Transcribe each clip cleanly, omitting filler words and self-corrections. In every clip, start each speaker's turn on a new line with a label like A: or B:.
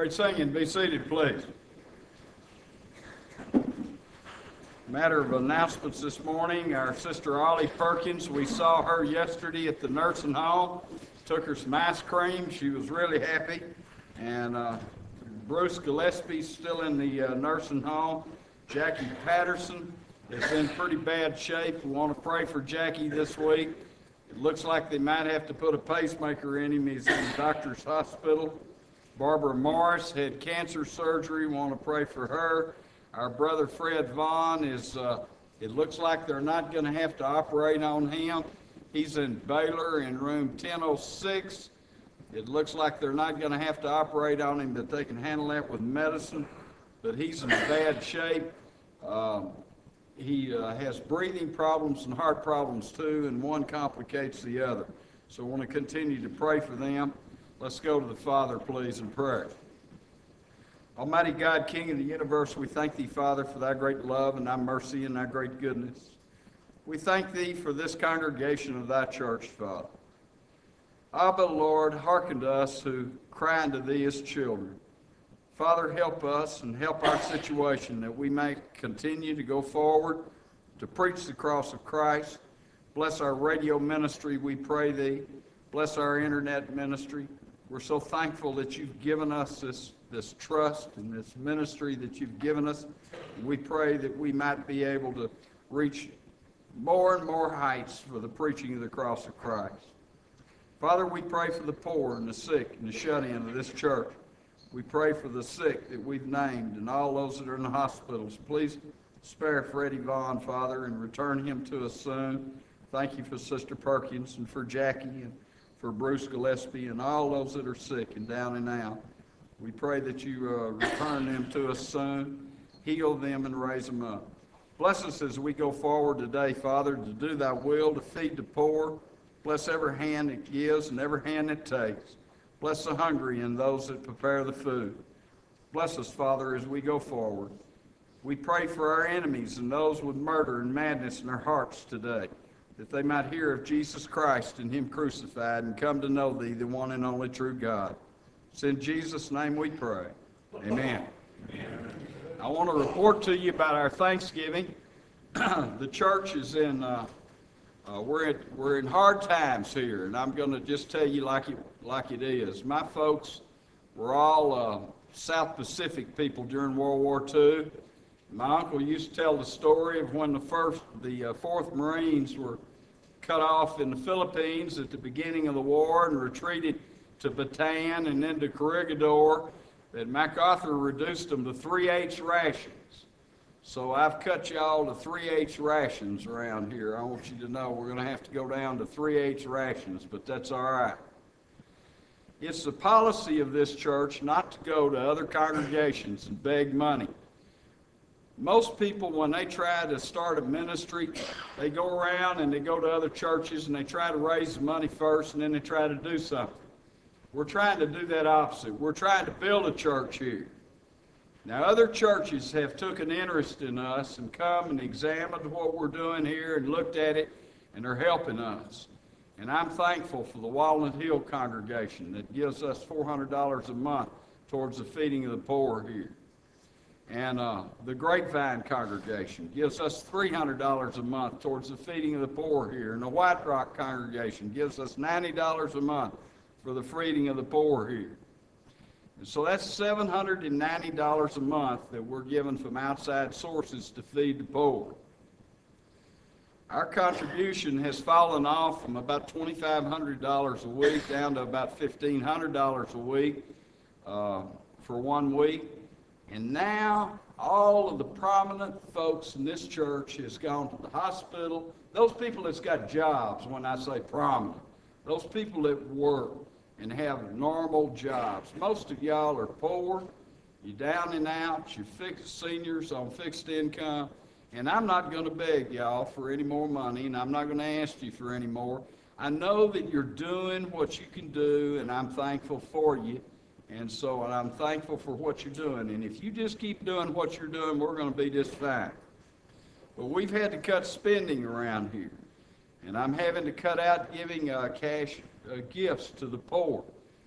A: Quit singing. Be seated, please. Matter of announcements this morning. Our sister Ollie Perkins, we saw her yesterday at the nursing home. Took her some ice cream. She was really happy. And Bruce Gillespie's still in the nursing home. Jackie Patterson is in pretty bad shape. We want to pray for Jackie this week. It looks like they might have to put a pacemaker in him. He's in the doctor's hospital. Barbara Morris had cancer surgery. We want to pray for her. Our brother Fred Vaughn is, it looks like they're not going to have to operate on him. He's in Baylor in room 1006. It looks like they're not going to have to operate on him, that they can handle that with medicine. But he's in bad shape. He has breathing problems and heart problems too, and one complicates the other. So I want to continue to pray for them. Let's go to the Father, please, in prayer. Almighty God, King of the universe, we thank Thee, Father, for Thy great love and Thy mercy and Thy great goodness. We thank Thee for this congregation of Thy church, Father. Abba, Lord, hearken to us who cry unto Thee as children. Father, help us and help our situation that we may continue to go forward to preach the cross of Christ. Bless our radio ministry, we pray Thee. Bless our internet ministry. We're so thankful that You've given us this trust and this ministry that You've given us. We pray that we might be able to reach more and more heights for the preaching of the cross of Christ. Father, we pray for the poor and the sick and the shut-in of this church. We pray for the sick that we've named and all those that are in the hospitals. Please spare Freddie Vaughn, Father, and return him to us soon. Thank You for Sister Perkins and for Jackie and for Bruce Gillespie and all those that are sick and down and out. We pray that You return them to us soon, heal them and raise them up. Bless us as we go forward today, Father, to do Thy will, to feed the poor. Bless every hand that gives and every hand that takes. Bless the hungry and those that prepare the food. Bless us, Father, as we go forward. We pray for our enemies and those with murder and madness in their hearts today, that they might hear of Jesus Christ and Him crucified and come to know Thee, the one and only true God. It's in Jesus' name we pray. Amen. Amen. I want to report to you about our Thanksgiving. The church is in, we're in hard times here, and I'm going to just tell you like it is. My folks were all South Pacific people during World War II. My uncle used to tell the story of when the 4th Marines were cut off in the Philippines at the beginning of the war and retreated to Bataan and then to Corregidor, that MacArthur reduced them to 3/8 rations. So I've cut y'all to 3/8 rations around here. I want you to know we're going to have to go down to 3/8 rations, but that's all right. It's the policy of this church not to go to other congregations and beg money. Most people, when they try to start a ministry, they go around and they go to other churches and they try to raise the money first and then they try to do something. We're trying to do that opposite. We're trying to build a church here. Now, other churches have took an interest in us and come and examined what we're doing here and looked at it, and they're helping us. And I'm thankful for the Walnut Hill congregation that gives us $400 a month towards the feeding of the poor here. And the Grapevine congregation gives us $300 a month towards the feeding of the poor here. And the White Rock congregation gives us $90 a month for the feeding of the poor here. And so that's $790 a month that we're given from outside sources to feed the poor. Our contribution has fallen off from about $2,500 a week down to about $1,500 a week for 1 week. And now all of the prominent folks in this church has gone to the hospital. Those people that's got jobs, when I say prominent, those people that work and have normal jobs. Most of y'all are poor, you're down and out, you're seniors on fixed income, and I'm not going to beg y'all for any more money, and I'm not going to ask you for any more. I know that you're doing what you can do, and I'm thankful for you. And I'm thankful for what you're doing. And if you just keep doing what you're doing, we're going to be just fine. But we've had to cut spending around here. And I'm having to cut out giving cash gifts to the poor.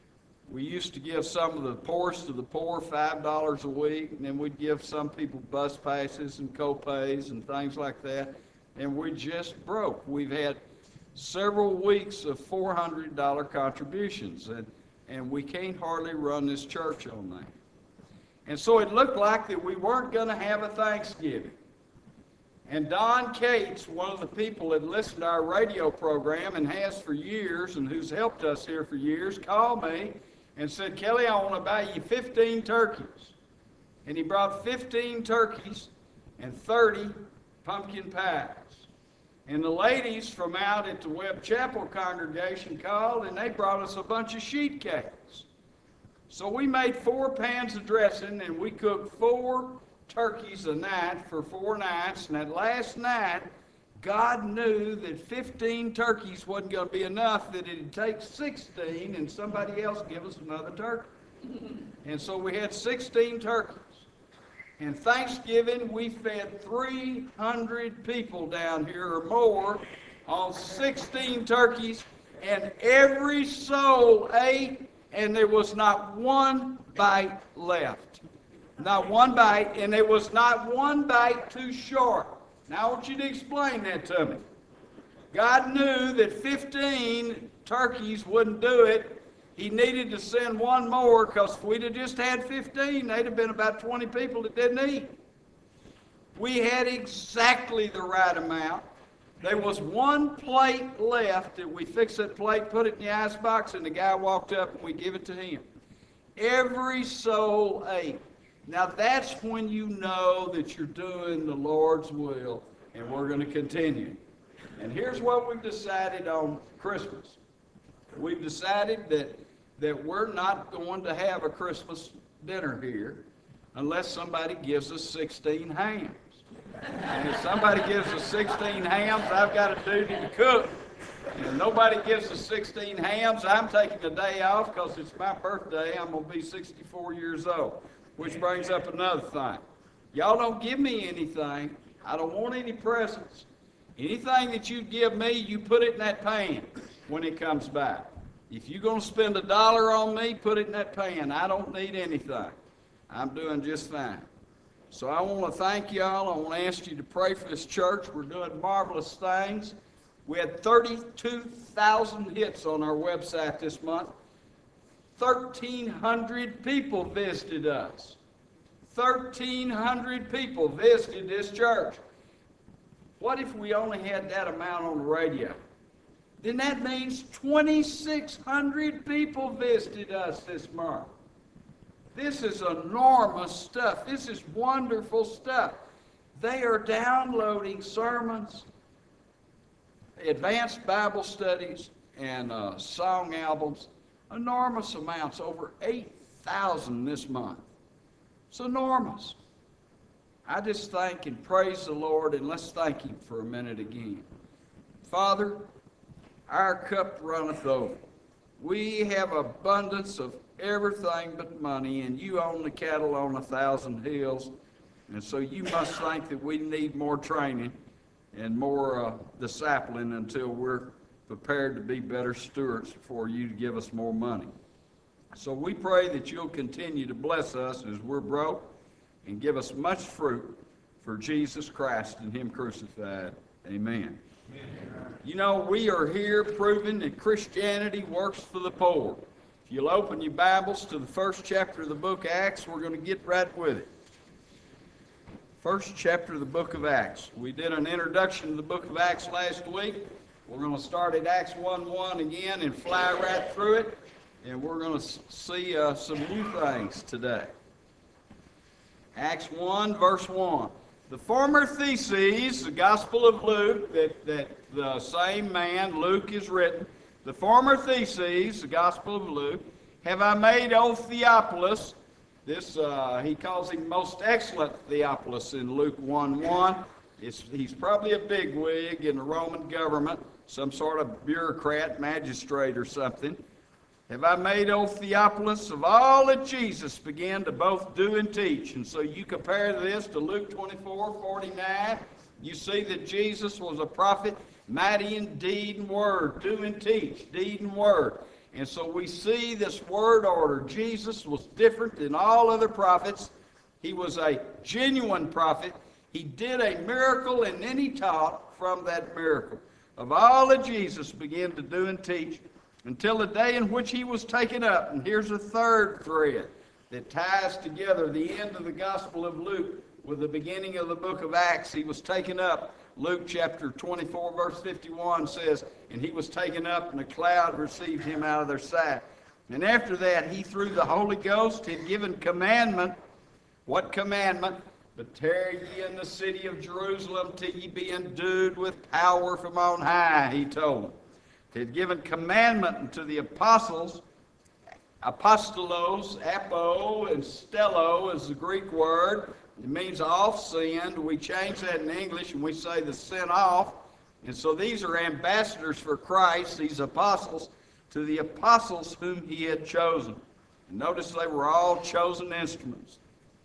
A: We used to give some of the poorest of the poor $5 a week, and then we'd give some people bus passes and co-pays and things like that, and we just broke. We've had several weeks of $400 contributions, and we can't hardly run this church on that. And so it looked like that we weren't going to have a Thanksgiving. And Don Cates, one of the people that listened to our radio program and has for years and who's helped us here for years, called me and said, Kelly, I want to buy you 15 turkeys. And he brought 15 turkeys and 30 pumpkin pies. And the ladies from out at the Webb Chapel congregation called, and they brought us a bunch of sheet cakes. So we made 4 pans of dressing, and we cooked 4 turkeys a night for 4 nights. And that last night, God knew that 15 turkeys wasn't going to be enough, that it'd take 16, and somebody else give us another turkey. And so we had 16 turkeys. And Thanksgiving, we fed 300 people down here or more on 16 turkeys, and every soul ate, and there was not one bite left. Not one bite, and there was not one bite too short. Now I want you to explain that to me. God knew that 15 turkeys wouldn't do it. He needed to send one more, because if we'd have just had 15, they'd have been about 20 people that didn't eat. We had exactly the right amount. There was one plate left that we fixed that plate, put it in the icebox, and the guy walked up and we give it to him. Every soul ate. Now that's when you know that you're doing the Lord's will, and we're going to continue. And here's what we've decided on Christmas. We've decided that we're not going to have a Christmas dinner here unless somebody gives us 16 hams. And if somebody gives us 16 hams, I've got a duty to cook. And if nobody gives us 16 hams, I'm taking the day off because it's my birthday. I'm going to be 64 years old. Which brings up another thing. Y'all don't give me anything. I don't want any presents. Anything that you give me, you put it in that pan when it comes back. If you're going to spend $1 on me, put it in that pan. I don't need anything. I'm doing just fine. So I want to thank y'all. I want to ask you to pray for this church. We're doing marvelous things. We had 32,000 hits on our website this month. 1,300 people visited us. 1,300 people visited this church. What if we only had that amount on the radio? Then that means 2,600 people visited us this month. This is enormous stuff. This is wonderful stuff. They are downloading sermons, advanced Bible studies, and song albums. Enormous amounts, over 8,000 this month. It's enormous. I just thank and praise the Lord, and let's thank Him for a minute again. Father, our cup runneth over. We have abundance of everything but money, and you own the cattle on 1,000 hills, and so you must think that we need more training and more discipline until we're prepared to be better stewards for you to give us more money. So we pray that you'll continue to bless us as we're broke and give us much fruit for Jesus Christ and Him crucified. Amen. You know, we are here proving that Christianity works for the poor. If you'll open your Bibles to the first chapter of the book of Acts, we're going to get right with it. First chapter of the book of Acts. We did an introduction to the book of Acts last week. We're going to start at Acts 1:1 again and fly right through it. And we're going to see some new things today. Acts 1, verse 1. The former theses, the Gospel of Luke, that the same man, Luke, is written. The former theses, the Gospel of Luke, have I made, O Theophilus. This, he calls him most excellent Theophilus in Luke 1:1. He's probably a bigwig in the Roman government, some sort of bureaucrat, magistrate or something. Have I made, O Theophilus, of all that Jesus began to both do and teach? And so you compare this to Luke 24:49. You see that Jesus was a prophet, mighty in deed and word, do and teach, deed and word. And so we see this word order. Jesus was different than all other prophets. He was a genuine prophet. He did a miracle, and then he taught from that miracle. Of all that Jesus began to do and teach until the day in which he was taken up. And here's a third thread that ties together the end of the Gospel of Luke with the beginning of the book of Acts. He was taken up. Luke chapter 24, verse 51 says, and he was taken up, and a cloud received him out of their sight. And after that, he, through the Holy Ghost, had given commandment. What commandment? But tarry ye in the city of Jerusalem till ye be endued with power from on high, he told them. He had given commandment unto the apostles. Apostolos, apo, and stello is the Greek word. It means off-send. We change that in English and we say the sent off. And so these are ambassadors for Christ, these apostles, to the apostles whom he had chosen. And notice they were all chosen instruments.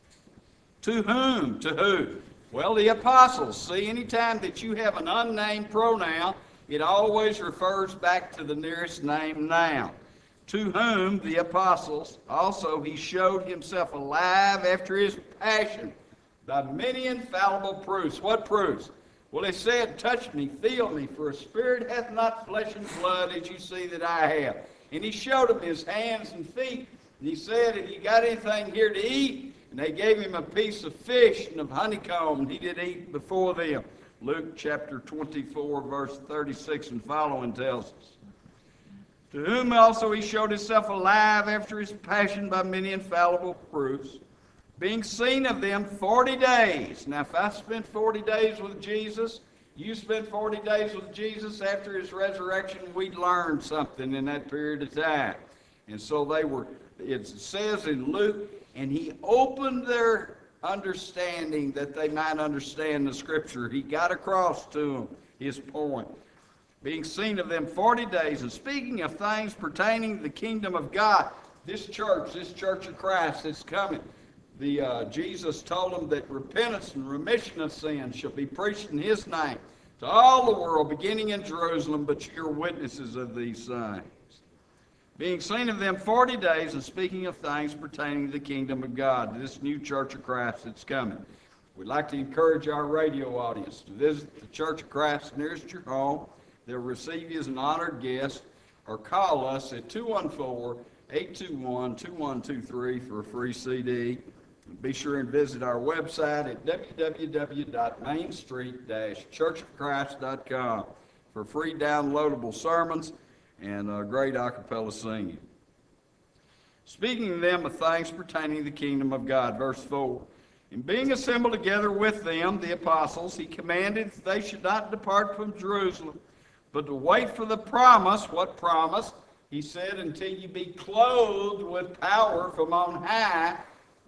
A: To whom? To who? Well, the apostles. See, anytime that you have an unnamed pronoun, it always refers back to the nearest named noun. To whom, the apostles, also he showed himself alive after his passion by many infallible proofs. What proofs? Well, he said, touch me, feel me, for a spirit hath not flesh and blood as you see that I have. And he showed them his hands and feet. And he said, have you got anything here to eat? And they gave him a piece of fish and of honeycomb, and he did eat before them. Luke chapter 24, verse 36 and following tells us. To whom also he showed himself alive after his passion by many infallible proofs, being seen of them 40 days. Now, if I spent 40 days with Jesus, you spent 40 days with Jesus after his resurrection, we'd learn something in that period of time. And so they were, it says in Luke, and he opened their understanding that they might understand the Scripture. He got across to them his point. Being seen of them 40 days, and speaking of things pertaining to the kingdom of God. This church of Christ that's coming, Jesus told them that repentance and remission of sins shall be preached in his name to all the world, beginning in Jerusalem, but you're witnesses of these things. Being seen of them 40 days, and speaking of things pertaining to the kingdom of God, this new church of Christ that's coming. We'd like to encourage our radio audience to visit the Church of Christ nearest your home. They'll receive you as an honored guest, or call us at 214-821-2123 for a free CD. Be sure and visit our website at www.mainstreet-churchofchrist.com for free downloadable sermons and great a cappella singing. Speaking to them of things pertaining to the kingdom of God, verse 4. And being assembled together with them, the apostles, he commanded that they should not depart from Jerusalem, but to wait for the promise. What promise? He said, until you be clothed with power from on high.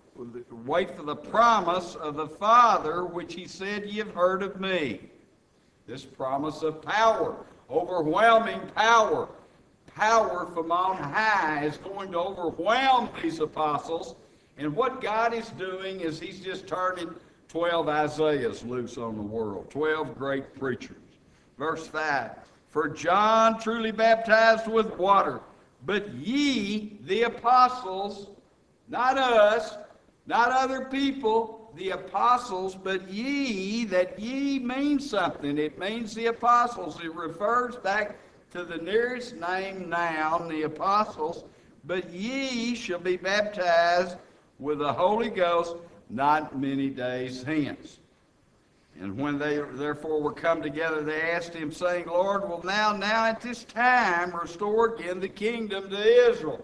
A: Wait for the promise of the Father, which he said, ye have heard of me. This promise of power, overwhelming power. Power from on high is going to overwhelm these apostles. And what God is doing is he's just turning 12 Isaiahs loose on the world. 12 great preachers. Verse 5. For John truly baptized with water, but ye, the apostles, not us, not other people, the apostles, but ye, that ye means something. It means the apostles. It refers back to the nearest named noun, the apostles. But ye shall be baptized with the Holy Ghost not many days hence. And when they therefore were come together, they asked him, saying, Lord, will now at this time restore again the kingdom to Israel?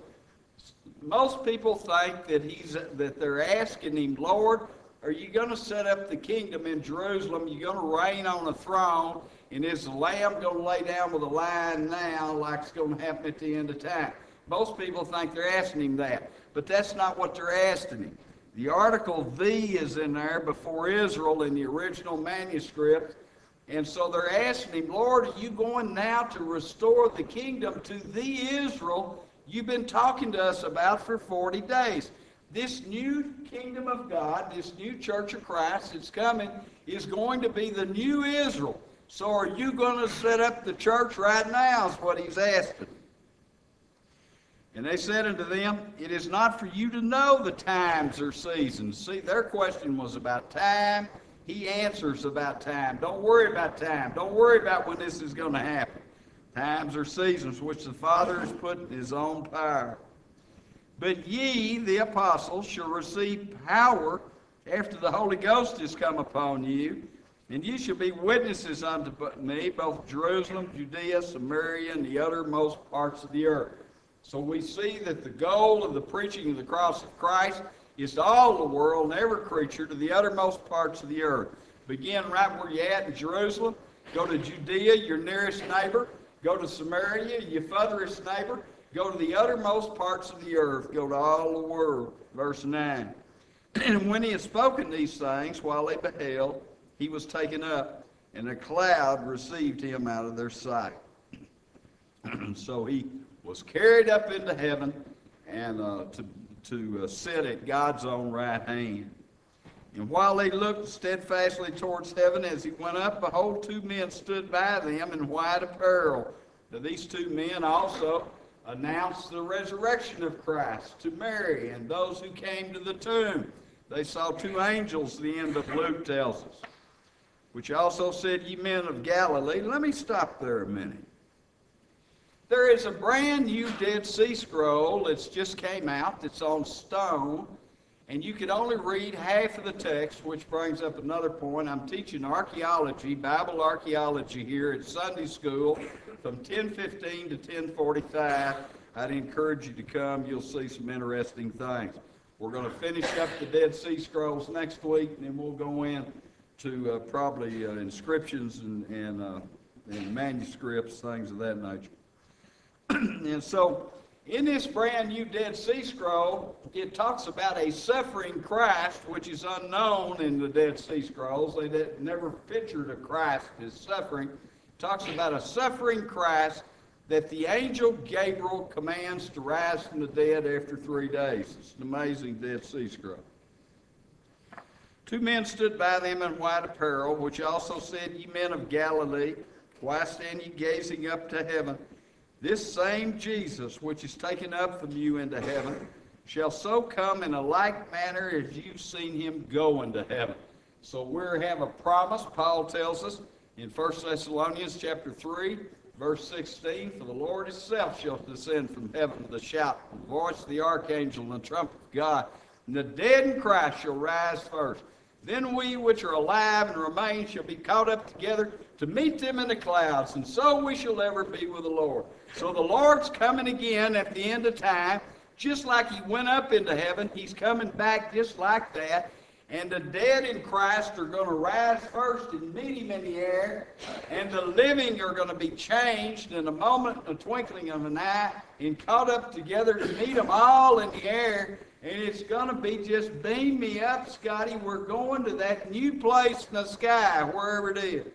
A: Most people think that they're asking him, Lord, are you going to set up the kingdom in Jerusalem? You're going to reign on a throne, and is the Lamb going to lay down with a lion now like it's going to happen at the end of time? Most people think they're asking him that, but that's not what they're asking him. The article "the" is in there before Israel in the original manuscript, and so they're asking him, Lord, are you going now to restore the kingdom to the Israel you've been talking to us about for 40 days? This new kingdom of God, this new church of Christ that's coming, is going to be the new Israel. So are you going to set up the church right now is what he's asking. And they said unto them, It is not for you to know the times or seasons. See, their question was about time. He answers about time. Don't worry about time. Don't worry about when this is going to happen. Times or seasons which the Father has put in his own power. But ye, the apostles, shall receive power after the Holy Ghost is come upon you, and ye shall be witnesses unto me, both Jerusalem, Judea, Samaria, and the uttermost parts of the earth. So we see that the goal of the preaching of the cross of Christ is to all the world and every creature, to the uttermost parts of the earth. Begin right where you're at in Jerusalem. Go to Judea, your nearest neighbor. Go to Samaria, your furthest neighbor. Go to the uttermost parts of the earth. Go to all the world. Verse 9. And when he had spoken these things, while they beheld, he was taken up, and a cloud received him out of their sight. So he was carried up into heaven and to sit at God's own right hand. And while they looked steadfastly towards heaven as he went up, behold, two men stood by them in white apparel. Now these two men also announced the resurrection of Christ to Mary and those who came to the tomb. They saw two angels, the end of Luke tells us, which also said, Ye men of Galilee. Let me stop there a minute. There is a brand new Dead Sea Scroll that's just came out that's on stone, and you could only read half of the text, which brings up another point. I'm teaching archaeology, Bible archaeology here at Sunday school from 10:15 to 10:45. I'd encourage you to come. You'll see some interesting things. We're going to finish up the Dead Sea Scrolls next week, and then we'll go in to probably inscriptions and manuscripts, things of that nature. And so, in this brand new Dead Sea Scroll, it talks about a suffering Christ, which is unknown in the Dead Sea Scrolls. They never pictured a Christ as suffering. It talks about a suffering Christ that the angel Gabriel commands to rise from the dead after 3 days. It's an amazing Dead Sea Scroll. Two men stood by them in white apparel, which also said, Ye men of Galilee, why stand ye gazing up to heaven? This same Jesus, which is taken up from you into heaven, shall so come in a like manner as you've seen him go into heaven. So we have a promise, Paul tells us in 1 Thessalonians chapter 3, verse 16, For the Lord himself shall descend from heaven with a shout, the voice of the archangel, and the trumpet of God. And the dead in Christ shall rise first. Then we which are alive and remain shall be caught up together to meet them in the clouds, and so we shall ever be with the Lord. So the Lord's coming again at the end of time, just like he went up into heaven. He's coming back just like that. And the dead in Christ are going to rise first and meet him in the air, and the living are going to be changed in a moment, a twinkling of an eye, and caught up together to meet them all in the air. And it's going to be just beam me up, Scotty. We're going to that new place in the sky, wherever it is.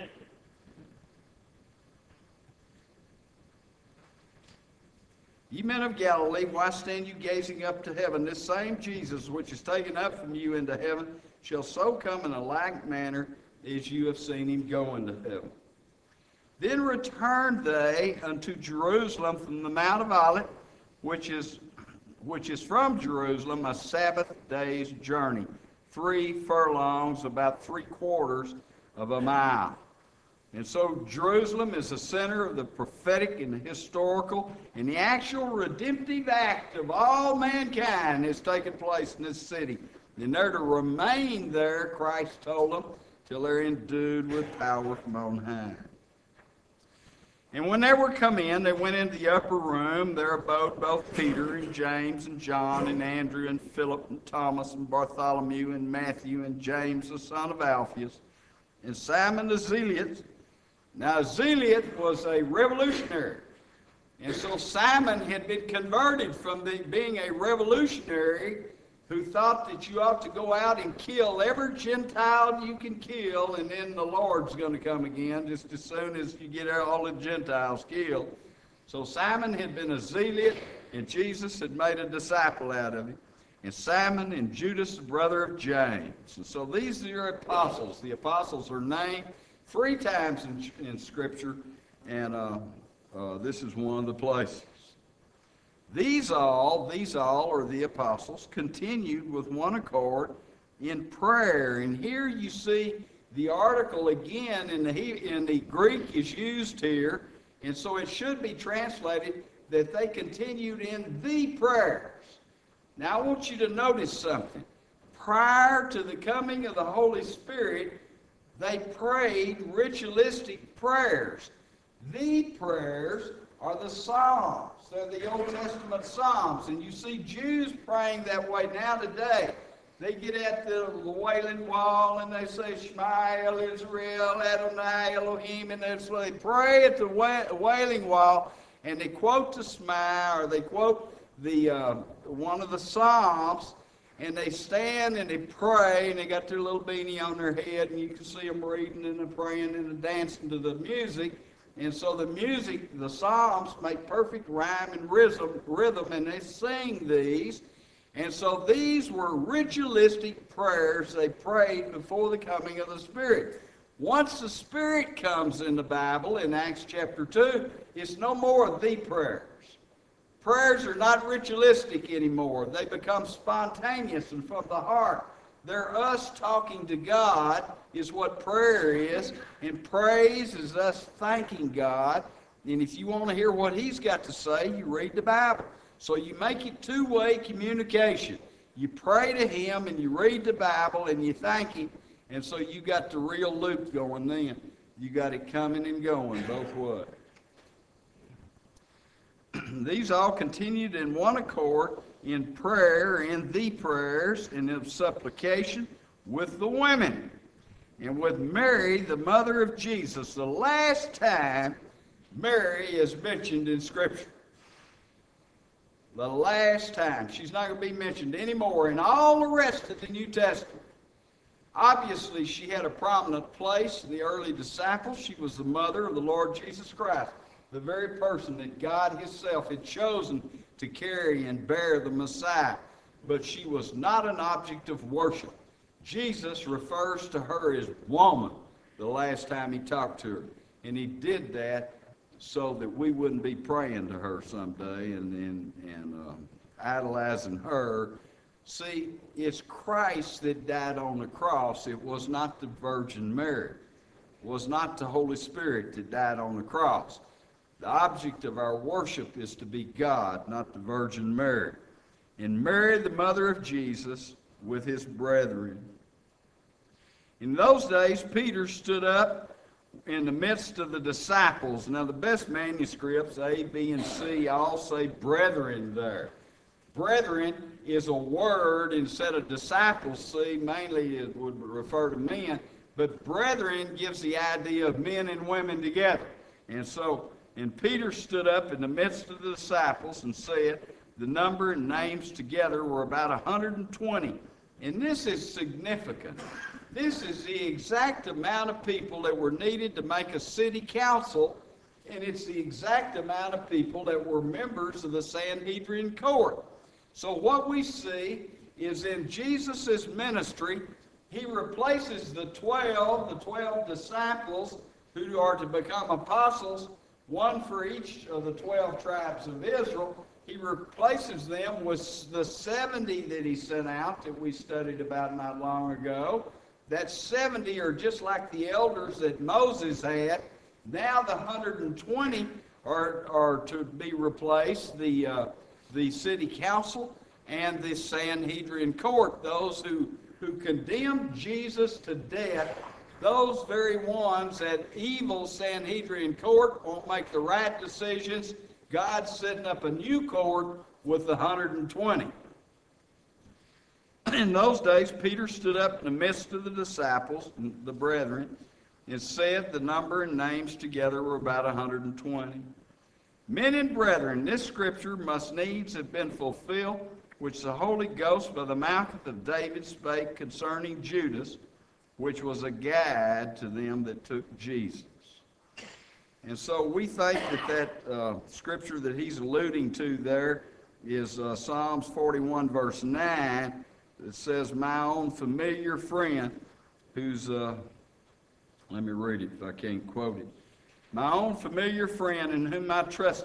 A: Ye men of Galilee, why stand you gazing up to heaven? This same Jesus, which is taken up from you into heaven, shall so come in a like manner as you have seen him go into heaven. Then returned they unto Jerusalem from the Mount of Olives, which is from Jerusalem a Sabbath day's journey, 3 furlongs, about 3/4 of a mile. And so Jerusalem is the center of the prophetic and the historical and the actual redemptive act of all mankind has taken place in this city. And they're to remain there, Christ told them, till they're endued with power from on high. And when they were come in, they went into the upper room. There abode both Peter and James and John and Andrew and Philip and Thomas and Bartholomew and Matthew and James the son of Alphaeus and Simon the Zealot. Now, a zealot was a revolutionary. And so Simon had been converted from being a revolutionary who thought that you ought to go out and kill every Gentile you can kill, and then the Lord's going to come again just as soon as you get all the Gentiles killed. So Simon had been a zealot, and Jesus had made a disciple out of him. And Simon and Judas, the brother of James. And so these are your apostles. The apostles are named 3 times in Scripture, and this is one of the places. These all are the apostles, continued with one accord in prayer. And here you see the article again in the Greek is used here, and so it should be translated that they continued in the prayers. Now I want you to notice something. Prior to the coming of the Holy Spirit, they prayed ritualistic prayers. The prayers are the Psalms. They're the Old Testament Psalms. And you see Jews praying that way now today. They get at the Wailing Wall and they say, Shema Israel, Adonai Elohim, and they pray at the Wailing Wall, and they quote the Shema, or they quote the one of the Psalms, and they stand and they pray, and they got their little beanie on their head, and you can see them reading and they're praying and they're dancing to the music. And so the music, the Psalms, make perfect rhyme and rhythm, and they sing these. And so these were ritualistic prayers they prayed before the coming of the Spirit. Once the Spirit comes in the Bible, in Acts chapter 2, it's no more the prayers. Prayers are not ritualistic anymore. They become spontaneous and from the heart. They're us talking to God is what prayer is, and praise is us thanking God. And if you want to hear what He's got to say, you read the Bible. So you make it two-way communication. You pray to Him, and you read the Bible, and you thank Him, and so you got the real loop going then. You got it coming and going both ways. These all continued in one accord in prayer, in the prayers, and in supplication with the women, and with Mary, the mother of Jesus. The last time Mary is mentioned in Scripture. The last time. She's not going to be mentioned anymore in all the rest of the New Testament. Obviously, she had a prominent place in the early disciples. She was the mother of the Lord Jesus Christ, the very person that God Himself had chosen to carry and bear the Messiah. But she was not an object of worship. Jesus refers to her as woman the last time He talked to her. And He did that so that we wouldn't be praying to her someday and idolizing her. See, it's Christ that died on the cross. It was not the Virgin Mary. It was not the Holy Spirit that died on the cross. The object of our worship is to be God, not the Virgin Mary. And Mary, the mother of Jesus, with His brethren. In those days, Peter stood up in the midst of the disciples. Now, the best manuscripts, A, B, and C, all say brethren there. Brethren is a word instead of disciples. See, mainly it would refer to men, but brethren gives the idea of men and women together. And Peter stood up in the midst of the disciples and said, the number and names together were about 120. And this is significant. This is the exact amount of people that were needed to make a city council, and it's the exact amount of people that were members of the Sanhedrin court. So what we see is in Jesus' ministry, He replaces the 12 disciples who are to become apostles, one for each of the 12 tribes of Israel. He replaces them with the 70 that He sent out that we studied about not long ago. That 70 are just like the elders that Moses had. Now the 120 are to be replaced, the city council and the Sanhedrin court, those who condemned Jesus to death. Those very ones that evil Sanhedrin court won't make the right decisions. God's setting up a new court with the 120. In those days, Peter stood up in the midst of the disciples, the brethren, and said the number and names together were about 120. Men and brethren, this scripture must needs have been fulfilled, which the Holy Ghost by the mouth of David spake concerning Judas, which was a guide to them that took Jesus. And so we think that scripture that he's alluding to there is Psalms 41 verse 9. It says, my own familiar friend, who's, let me read it if I can't quote it. My own familiar friend in whom I trusted,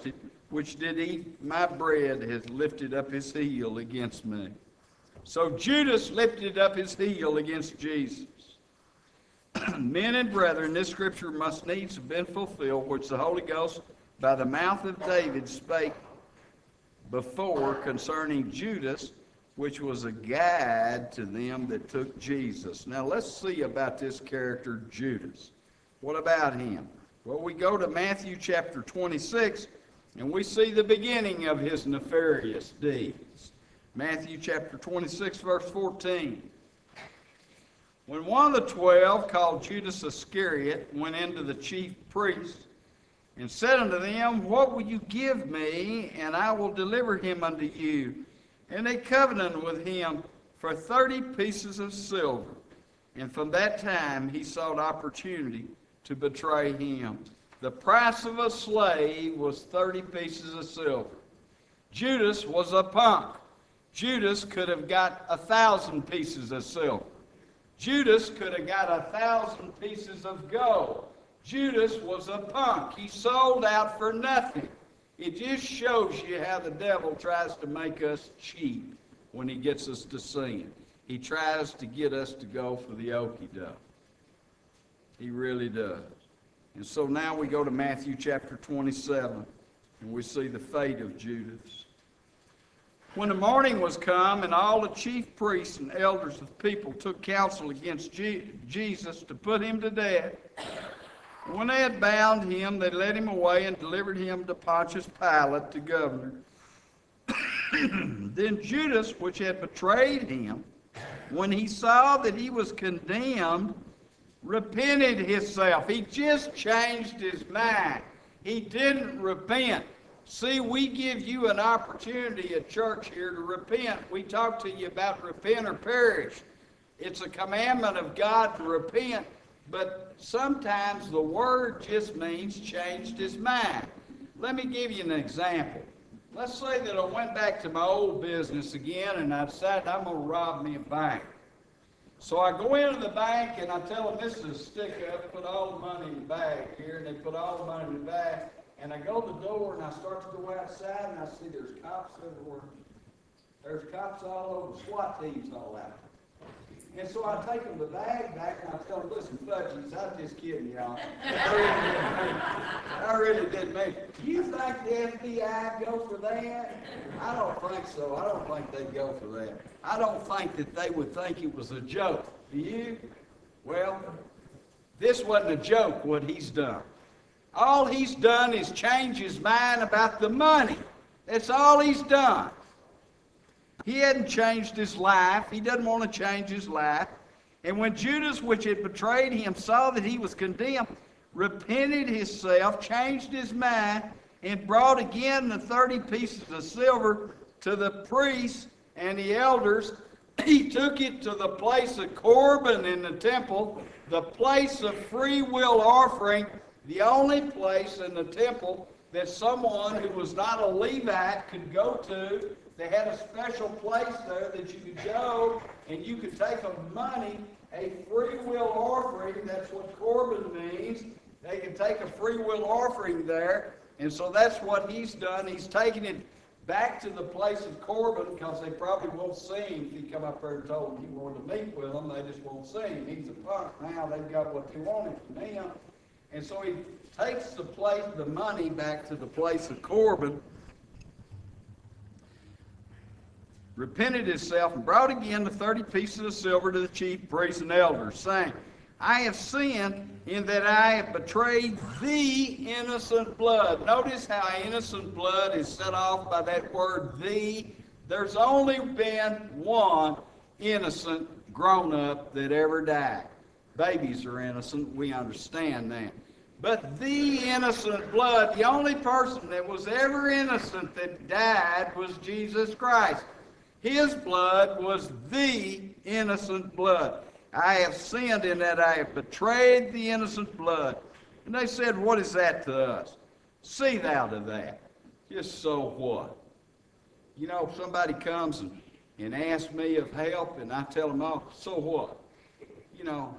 A: which did eat my bread, has lifted up his heel against me. So Judas lifted up his heel against Jesus. Men and brethren, this scripture must needs have been fulfilled, which the Holy Ghost by the mouth of David spake before concerning Judas, which was a guide to them that took Jesus. Now let's see about this character Judas. What about him? Well, we go to Matthew chapter 26, and we see the beginning of his nefarious deeds. Matthew chapter 26, verse 14. When one of the 12, called Judas Iscariot, went into the chief priests, and said unto them, What will you give me, and I will deliver him unto you? And they covenanted with him for 30 pieces of silver. And from that time he sought opportunity to betray him. The price of a slave was 30 pieces of silver. Judas was a punk. Judas could have got 1,000 pieces of silver. Judas could have got 1,000 pieces of gold. Judas was a punk. He sold out for nothing. It just shows you how the devil tries to make us cheap when he gets us to sin. He tries to get us to go for the okie doke. He really does. And so now we go to Matthew chapter 27, and we see the fate of Judas. When the morning was come, and all the chief priests and elders of the people took counsel against Jesus to put him to death, when they had bound him, they led him away and delivered him to Pontius Pilate, the governor. Then Judas, which had betrayed him, when he saw that he was condemned, repented himself. He just changed his mind. He didn't repent. See, we give you an opportunity at church here to repent. We talk to you about repent or perish. It's a commandment of God to repent, but sometimes the word just means changed his mind. Let me give you an example. Let's say that I went back to my old business again and I decided I'm going to rob me a bank. So I go into the bank and I tell them, this is a stick-up, put all the money in the bag here, and they put all the money in the bag. And I go to the door and I start to go outside and I see there's cops everywhere. There's cops all over, SWAT teams all out. And so I take them the bag back and I tell them, listen, fudgies, I'm just kidding y'all. I really didn't mean it. Do you think the FBI go for that? I don't think so. I don't think they'd go for that. I don't think that they would think it was a joke. Do you? Well, this wasn't a joke, what he's done. All he's done is change his mind about the money. That's all he's done. He hadn't changed his life. He doesn't want to change his life. And when Judas, which had betrayed him, saw that he was condemned, repented himself, changed his mind, and brought again the 30 pieces of silver to the priests and the elders, he took it to the place of Corban in the temple, the place of free will offering, the only place in the temple that someone who was not a Levite could go to. They had a special place there that you could go and you could take of money, a free will offering. That's what Corban means. They can take a free will offering there. And so that's what he's done. He's taken it back to the place of Corban because they probably won't see him if he come up there and told them he wanted to meet with them. They just won't see him. He's a punk now. They've got what they wanted from him. And so he takes the money back to the place of Corban, repented himself, and brought again the 30 pieces of silver to the chief priests and elders, saying, I have sinned in that I have betrayed the innocent blood. Notice how innocent blood is set off by that word the. There's only been one innocent grown-up that ever died. Babies are innocent, we understand that. But the innocent blood, the only person that was ever innocent that died was Jesus Christ. His blood was the innocent blood. I have sinned in that I have betrayed the innocent blood. And they said, what is that to us? See thou to that. Just so what? You know, if somebody comes and asks me of help, and I tell them, oh, so what? You know,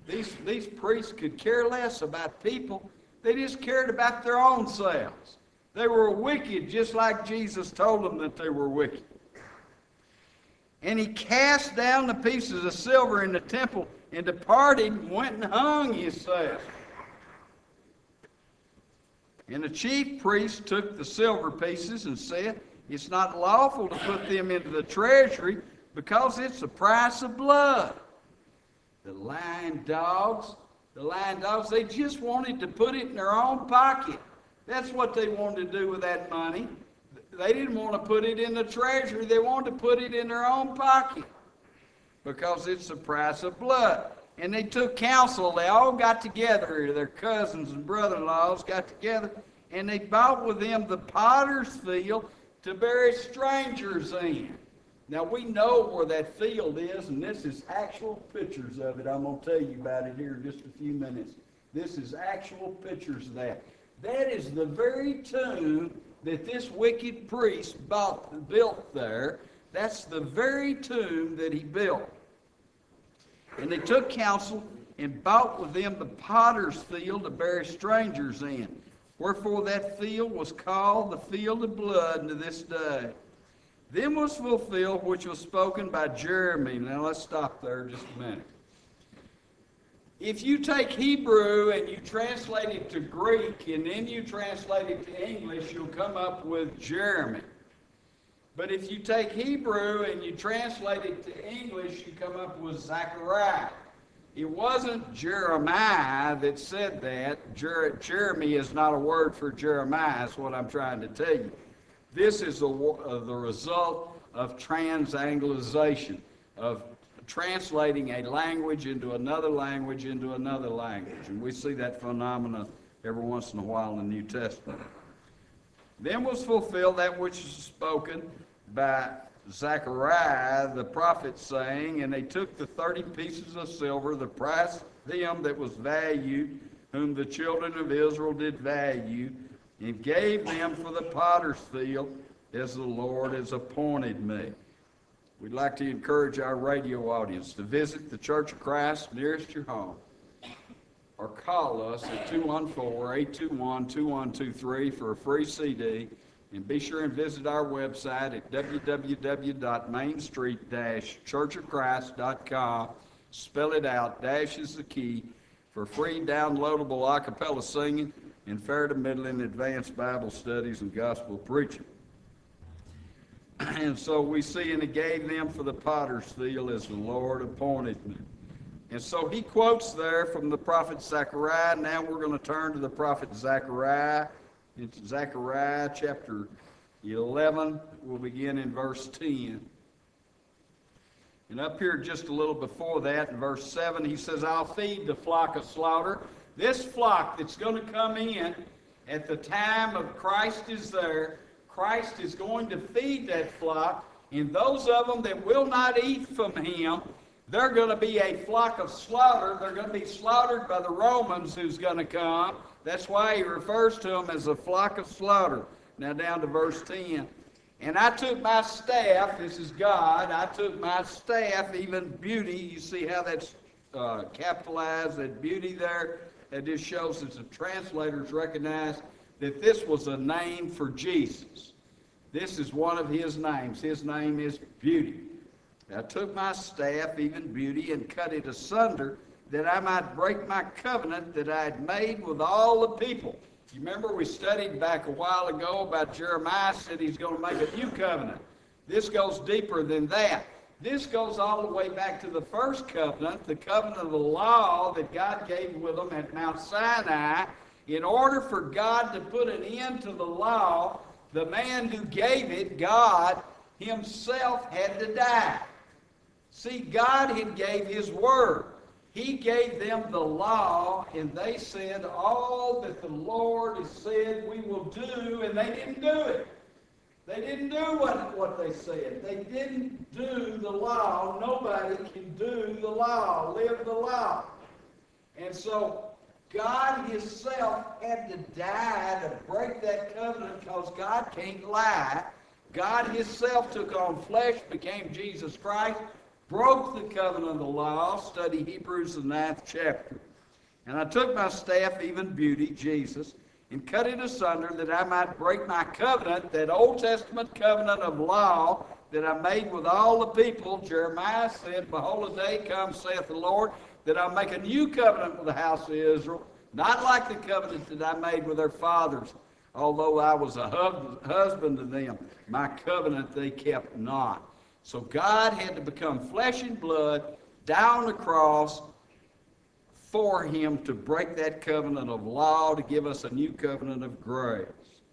A: these priests could care less about people. They just cared about their own selves. They were wicked, just like Jesus told them that they were wicked. And he cast down the pieces of silver in the temple and departed and went and hung himself. And the chief priest took the silver pieces and said, it's not lawful to put them into the treasury because it's the price of blood. The lying dogs, they just wanted to put it in their own pocket. That's what they wanted to do with that money. They didn't want to put it in the treasury. They wanted to put it in their own pocket because it's the price of blood. And they took counsel. They all got together. Their cousins and brother-in-laws got together, and they bought with them the potter's field to bury strangers in. Now, we know where that field is, and this is actual pictures of it. I'm going to tell you about it here in just a few minutes. This is actual pictures of that. That is the very tomb that this wicked priest built there. That's the very tomb that he built. And they took counsel and bought with them the potter's field to bury strangers in. Wherefore that field was called the field of blood unto this day. Then was fulfilled which was spoken by Jeremy. Now let's stop there just a minute. If you take Hebrew and you translate it to Greek and then you translate it to English, you'll come up with Jeremy. But if you take Hebrew and you translate it to English, you come up with Zechariah. It wasn't Jeremiah that said that. Jeremy is not a word for Jeremiah, is what I'm trying to tell you. This is the result of transanglicization, of translating a language into another language into another language. And we see that phenomena every once in a while in the New Testament. Then was fulfilled that which is spoken by Zechariah the prophet, saying, and they took the 30 pieces of silver, the price them that was valued, whom the children of Israel did value, and gave them for the potter's field, as the Lord has appointed me. We'd like to encourage our radio audience to visit the Church of Christ nearest your home, or call us at 214-821-2123 for a free CD, and be sure and visit our website at www.mainstreet-churchofchrist.com. Spell it out, dash is the key, for free downloadable a cappella singing and fair to middle and advanced Bible studies and gospel preaching. And so we see, and he gave them for the potter's field as the Lord appointed me. And so he quotes there from the prophet Zechariah. Now we're going to turn to the prophet Zechariah. It's Zechariah chapter 11. We'll begin in verse 10. And up here just a little before that, in verse 7, he says, I'll feed the flock of slaughter. This flock that's going to come in at the time of Christ is there, Christ is going to feed that flock, and those of them that will not eat from him, they're going to be a flock of slaughter. They're going to be slaughtered by the Romans who's going to come. That's why he refers to them as a flock of slaughter. Now down to verse 10. And I took my staff, this is God, I took my staff, even beauty. You see how that's capitalized, that beauty there? That just shows that the translators recognize that this was a name for Jesus. This is one of his names. His name is Beauty. I took my staff, even beauty, and cut it asunder, that I might break my covenant that I had made with all the people. You remember we studied back a while ago about Jeremiah said he's going to make a new covenant. This goes deeper than that. This goes all the way back to the first covenant, the covenant of the law that God gave with them at Mount Sinai. In order for God to put an end to the law, the man who gave it, God himself, had to die. See, God had gave his word. He gave them the law, and they said all that the Lord has said we will do, and they didn't do it. They didn't do what they said. They didn't do the law. Nobody can do the law, live the law. And so God himself had to die to break that covenant because God can't lie. God himself took on flesh, became Jesus Christ, broke the covenant of the law. Study Hebrews the 9th chapter. And I took my staff, even beauty, Jesus, and cut it asunder, that I might break my covenant, that Old Testament covenant of law that I made with all the people. Jeremiah said, Behold, a day comes, saith the Lord, that I'll make a new covenant with the house of Israel, not like the covenant that I made with their fathers. Although I was a husband to them, my covenant they kept not. So God had to become flesh and blood, die on the cross for him to break that covenant of law, to give us a new covenant of grace.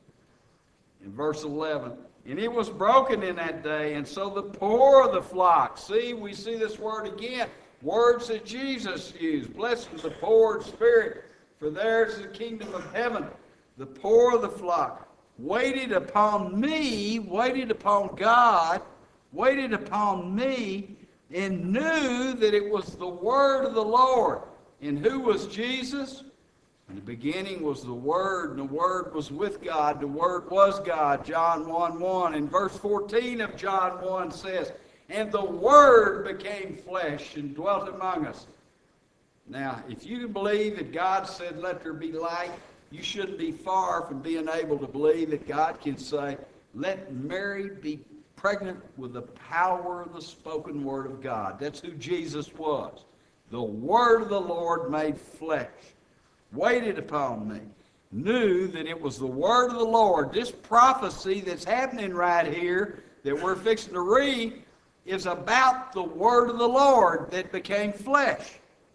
A: In verse 11, and it was broken in that day, and so the poor of the flock. See, we see this word again, words that Jesus used. Blessed is the poor in spirit, for theirs is the kingdom of heaven. The poor of the flock waited upon me, waited upon God, waited upon me, and knew that it was the word of the Lord. And who was Jesus? In the beginning was the Word, and the Word was with God. The Word was God, John 1:1. And verse 14 of John 1 says, and the Word became flesh and dwelt among us. Now, if you believe that God said, let there be light, you shouldn't be far from being able to believe that God can say, let Mary be pregnant with the power of the spoken Word of God. That's who Jesus was. The Word of the Lord made flesh, waited upon me, knew that it was the word of the Lord. This prophecy that's happening right here that we're fixing to read is about the word of the Lord that became flesh.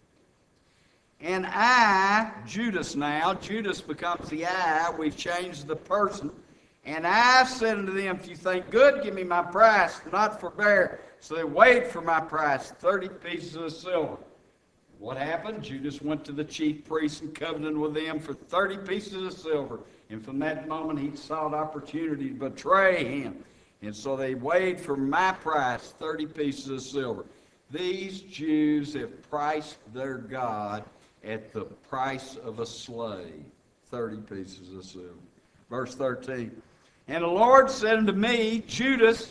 A: And I, Judas now, Judas becomes the I, we've changed the person. And I said unto them, if you think good, give me my price, not forbear. So they weighed for my price 30 pieces of silver. What happened? Judas went to the chief priests and covenanted with them for 30 pieces of silver. And from that moment, he sought opportunity to betray him. And so they weighed for my price 30 pieces of silver. These Jews have priced their God at the price of a slave. 30 pieces of silver. Verse 13. And the Lord said unto me, Judas,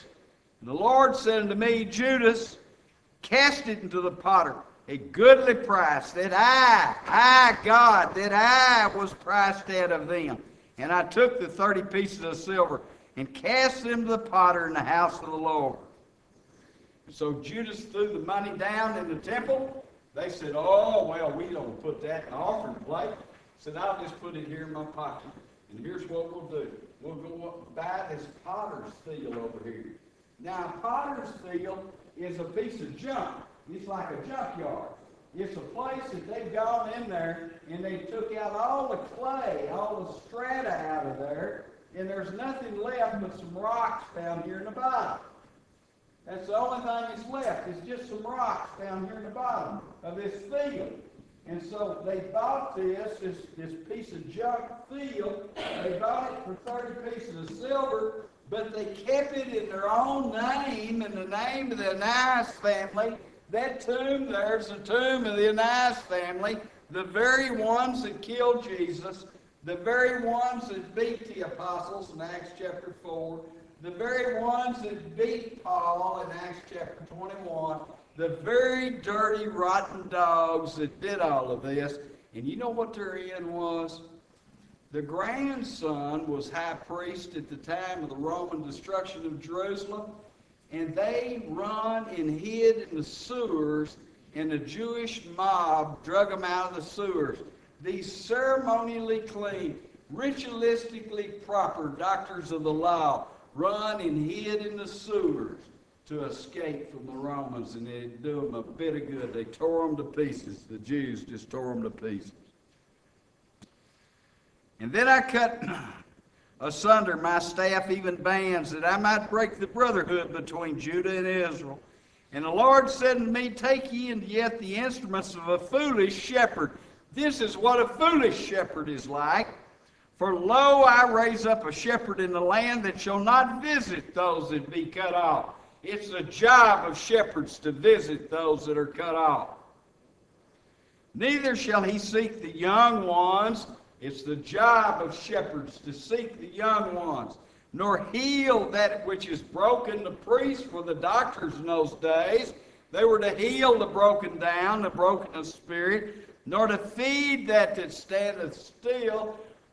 A: cast it into the potter. A goodly price that I, God, that I was priced out of them. And I took the 30 pieces of silver and cast them to the potter in the house of the Lord. So Judas threw the money down in the temple. They said, oh, well, we don't put that in the offering plate. He said, I'll just put it here in my pocket. And here's what we'll do. We'll go buy this potter's field over here. Now, a potter's field is a piece of junk. It's like a junkyard. It's a place that they've gone in there and they took out all the clay, all the strata out of there, and there's nothing left but some rocks down here in the bottom. That's the only thing that's left. It's just some rocks down here in the bottom of this field. And so they bought this piece of junk field. They bought it for 30 pieces of silver, but they kept it in their own name, in the name of the Ananias family. That tomb there's the tomb of the Ananias family, the very ones that killed Jesus, the very ones that beat the apostles in Acts chapter 4, the very ones that beat Paul in Acts chapter 21, the very dirty, rotten dogs that did all of this. And you know what their end was? The grandson was high priest at the time of the Roman destruction of Jerusalem. And they run and hid in the sewers, and the Jewish mob drug them out of the sewers. These ceremonially clean, ritualistically proper doctors of the law run and hid in the sewers to escape from the Romans, and they didn't do them a bit of good. They tore them to pieces. The Jews just tore them to pieces. And then I cut asunder my staff, even bands, that I might break the brotherhood between Judah and Israel. And the Lord said unto me, take ye and yet the instruments of a foolish shepherd. This is what a foolish shepherd is like. For lo, I raise up a shepherd in the land that shall not visit those that be cut off. It's the job of shepherds to visit those that are cut off. Neither shall he seek the young ones. It's the job of shepherds to seek the young ones, nor heal that which is broken. The priests were the doctors in those days. They were to heal the broken down, the broken of spirit, nor to feed that standeth still,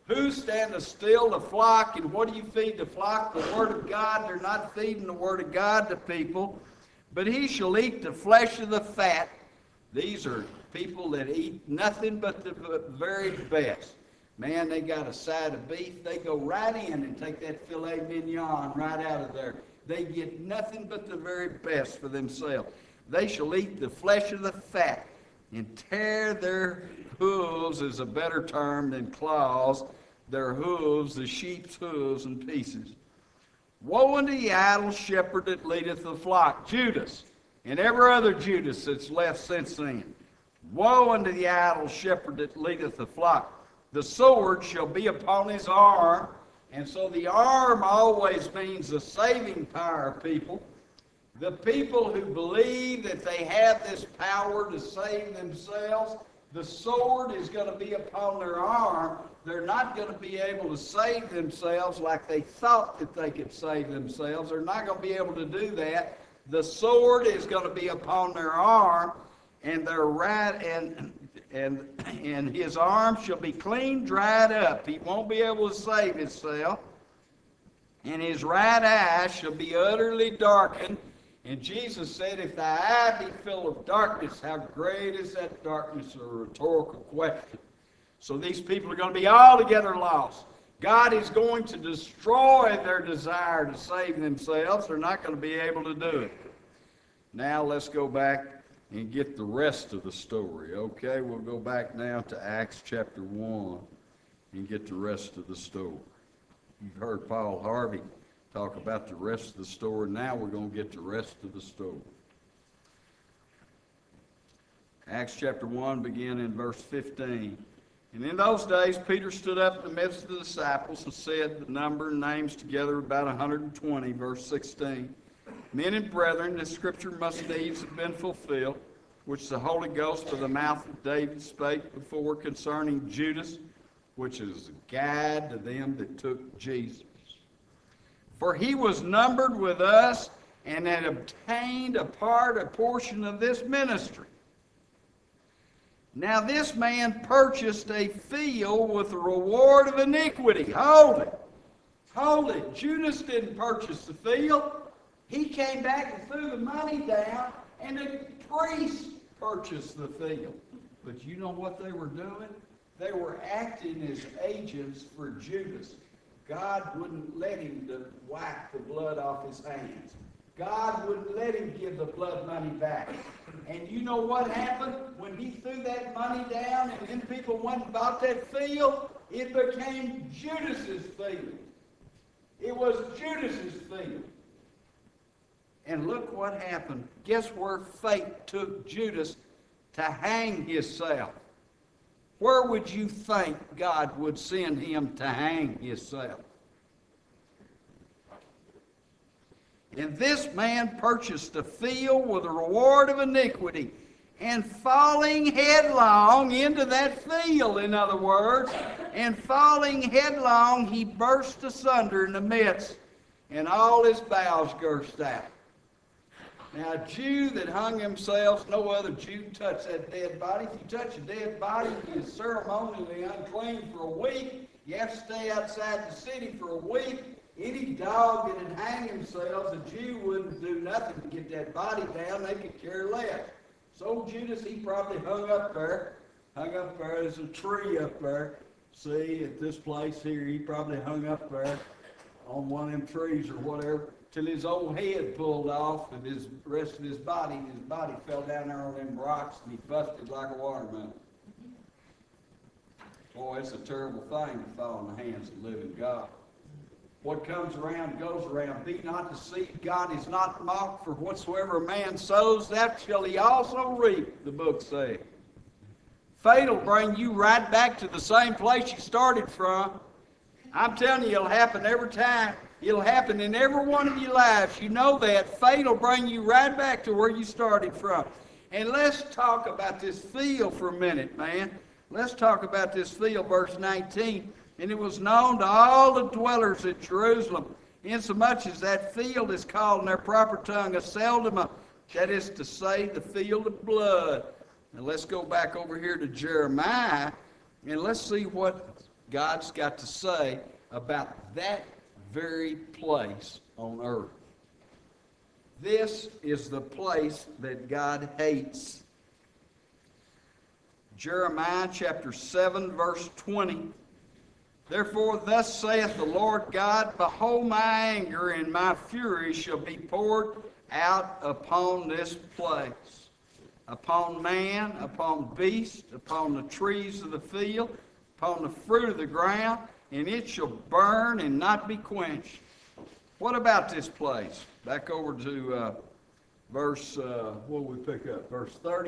A: Who standeth still? The flock. And what do you feed the flock? The Word of God. They're not feeding the Word of God to people. But he shall eat the flesh of the fat. These are people that eat nothing but the very best. Man, they got a side of beef. They go right in and take that filet mignon right out of there. They get nothing but the very best for themselves. They shall eat the flesh of the fat and tear their hooves is a better term than claws. Their hooves, the sheep's hooves, in pieces. Woe unto the idle shepherd that leadeth the flock. Judas, and every other Judas that's left since then. Woe unto the idle shepherd that leadeth the flock. The sword shall be upon his arm. And so the arm always means the saving power of people. The people who believe that they have this power to save themselves, the sword is going to be upon their arm. They're not going to be able to save themselves like they thought that they could save themselves. They're not going to be able to do that. The sword is going to be upon their arm, and their right and his arm shall be clean dried up. He won't be able to save himself. And his right eye shall be utterly darkened. And Jesus said, if thy eye be full of darkness, how great is that darkness? A rhetorical question. So these people are going to be altogether lost. God is going to destroy their desire to save themselves. They're not going to be able to do it. Now let's go back and get the rest of the story. Okay, we'll go back now to Acts chapter 1 and get the rest of the story. You've heard Paul Harvey talk about the rest of the story. Now we're going to get the rest of the story. Acts chapter 1, begin in verse 15. And in those days Peter stood up in the midst of the disciples and said, the number and names together about 120, verse 16. Men and brethren, this scripture must needs have been fulfilled, which the Holy Ghost by the mouth of David spake before concerning Judas, which is a guide to them that took Jesus. For he was numbered with us and had obtained a portion of this ministry. Now this man purchased a field with the reward of iniquity. Hold it. Hold it. Judas didn't purchase the field. He came back and threw the money down, and the priests purchased the field. But you know what they were doing? They were acting as agents for Judas. God wouldn't let him to wipe the blood off his hands. God wouldn't let him give the blood money back. And you know what happened when he threw that money down and then people went and bought that field? It became Judas's field. It was Judas's field. And look what happened. Guess where fate took Judas to hang himself? Where would you think God would send him to hang himself? And this man purchased a field with a reward of iniquity, and falling headlong into that field, in other words, and falling headlong, he burst asunder in the midst, and all his bowels burst out. Now, a Jew that hung himself, no other Jew touched that dead body. If you touch a dead body, you're ceremonially unclean for a week. You have to stay outside the city for a week. Any dog that had hanged themselves, a Jew wouldn't do nothing to get that body down. They could care less. So Judas, he probably hung up there. There's a tree up there. See, at this place here, he probably hung up there on one of them trees or whatever, till his old head pulled off and his rest of his body fell down there on them rocks and he busted like a watermelon. Boy, it's a terrible thing to fall in the hands of the living God. What comes around goes around. Be not deceived. God is not mocked, for whatsoever a man sows, that shall he also reap, the book says. Fate will bring you right back to the same place you started from. I'm telling you, it'll happen every time. It'll happen in every one of your lives. You know that. Fate will bring you right back to where you started from. And let's talk about this field for a minute, man. Let's talk about this field, verse 19. And it was known to all the dwellers at Jerusalem, insomuch as that field is called in their proper tongue Aceldama, that is to say, the field of blood. Now let's go back over here to Jeremiah, and let's see what God's got to say about that very place on earth. This is the place that God hates. Jeremiah chapter 7, verse 20. Therefore, thus saith the Lord God, behold, my anger and my fury shall be poured out upon this place, upon man, upon beast, upon the trees of the field, upon the fruit of the ground, and it shall burn and not be quenched. What about this place? Back over to verse, what will we pick up? Verse 30.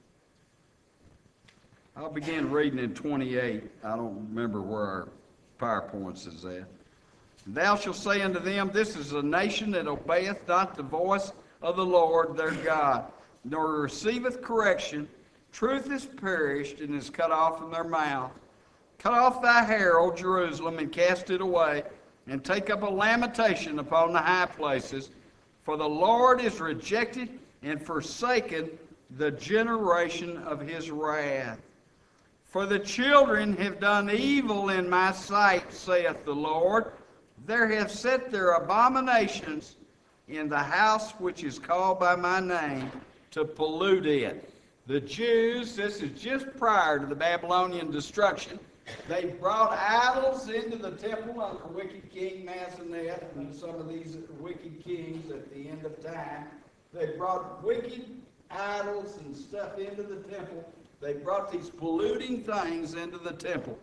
A: I'll begin reading in 28. I don't remember where our PowerPoints is at. Thou shalt say unto them, this is a nation that obeyeth not the voice of the Lord their God, nor receiveth correction. Truth is perished and is cut off from their mouth. Cut off thy hair, O Jerusalem, and cast it away, and take up a lamentation upon the high places. For the Lord is rejected and forsaken the generation of his wrath. For the children have done evil in my sight, saith the Lord. There have set their abominations in the house which is called by my name, to pollute it. The Jews, this is just prior to the Babylonian destruction, they brought idols into the temple under wicked King Maseneth and some of these wicked kings at the end of time. They brought wicked idols and stuff into the temple. They brought these polluting things into the temple.